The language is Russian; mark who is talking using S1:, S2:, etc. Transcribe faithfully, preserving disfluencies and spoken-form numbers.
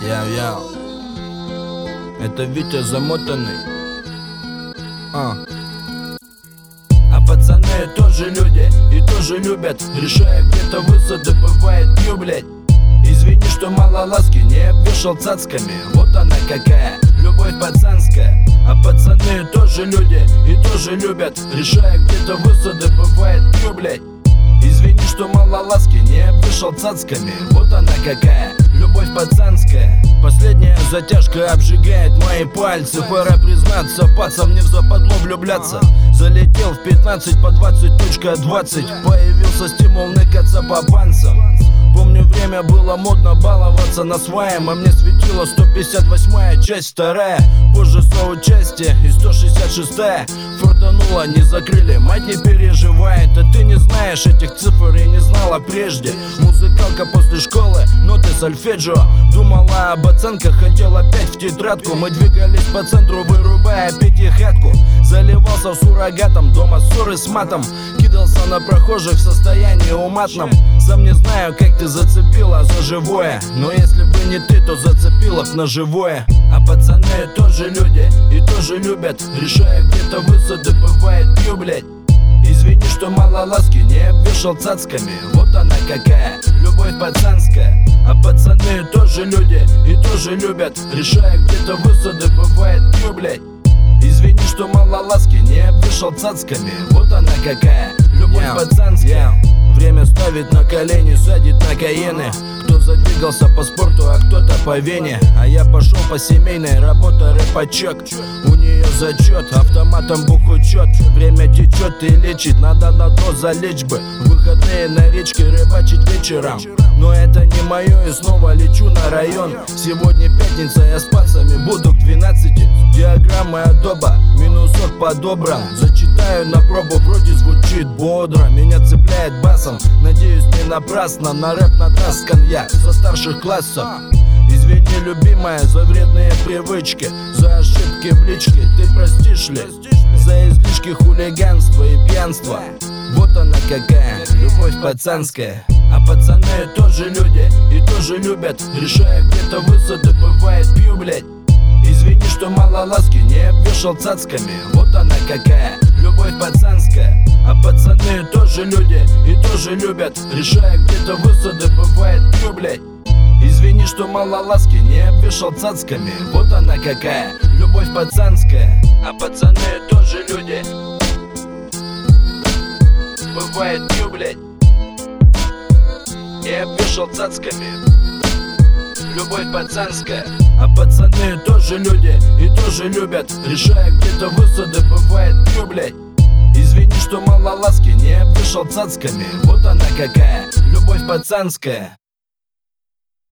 S1: Яу-яу. Это Витя замотанный. А. А пацаны тоже люди и тоже любят, решая где-то высоты, бывает пью, блять. Извини, что мало ласки, не обвешал цацками. Вот она какая, любовь пацанская. А пацаны тоже люди и тоже любят, решая где-то высоты, бывает пью, блять. Извини, что мало ласки, не обвешал цацками. Вот она какая, любовь пацанская. Последняя затяжка обжигает мои пальцы. Пора признаться, пацан, не в западло влюбляться. Залетел в пятнадцать по двадцать точка двадцать. Появился стимул ныкаться по панцам. Помню, время было модно баловаться на своем, а мне светила сто пятьдесят восьмая часть вторая. Позже соучастие и сто шестьдесят шестая. Фартануло, не закрыли, мать не переживает. А ты не знаешь этих цифр и не знала прежде. Музыкалка после школы, ноты сольфеджио. Думала об оценках, хотел опять в тетрадку. Мы двигались по центру, вырубая пятихатку. Заливался суррогатом, дома ссоры с матом. Кидался на прохожих в состоянии уматном. Сам не знаю, как ты зацепила за живое, но если бы не ты, то зацепила б на живое. А пацаны тоже люди и тоже любят, решая где-то высоты, бывает пью, блять. Извини, что мало ласки, не обвешал цацками. Вот она какая, любовь пацанская. А пацаны тоже люди и тоже любят, решая где-то высоты, бывает пью, блять. Извини, что мало ласки, не обвешал цацками. Вот она какая, любовь yeah. пацанская. yeah. Время ставит на колени, садит на каены. Кто задвигался по спорту, а кто-то по вене. А я пошел по семейной, работа рэпачок. У нее зачет, автоматом бухучет. Время течет и лечит, надо на то залечь бы. Выходные на речке рыбачить вечером. Но это не мое, и снова лечу на район. Сегодня пятница, я с пацами буду к двенадцати. Диаграмма адоба, минусок подобран. Зачитаю на пробу, вроде звучит бодро. Меня цепляет басом, надеюсь не напрасно. На рэп натаскан я со старших классов. Извини, любимая, за вредные привычки, за ошибки в личке, ты простишь ли? За излишки хулиганства и пьянства. Вот она какая, любовь пацанская. А пацаны тоже люди и тоже любят, решая где-то высоты, бывает пью, блять. Извини, что мало ласки, не обвешал цацками. Вот она какая, любовь пацанская. А пацаны тоже люди и тоже любят, решая где-то высоты, бывает пью, блять. Извини, что мало ласки, не обвешал цацками. Вот она какая, любовь пацанская. А пацаны тоже люди, бывает пью, блять. Не обвешал цацками, любовь пацанская. А пацаны тоже люди и тоже любят, решая где-то высоты, бывает пью, блять. Извини, что мало ласки, не обвешал цацками. Вот она какая, любовь пацанская.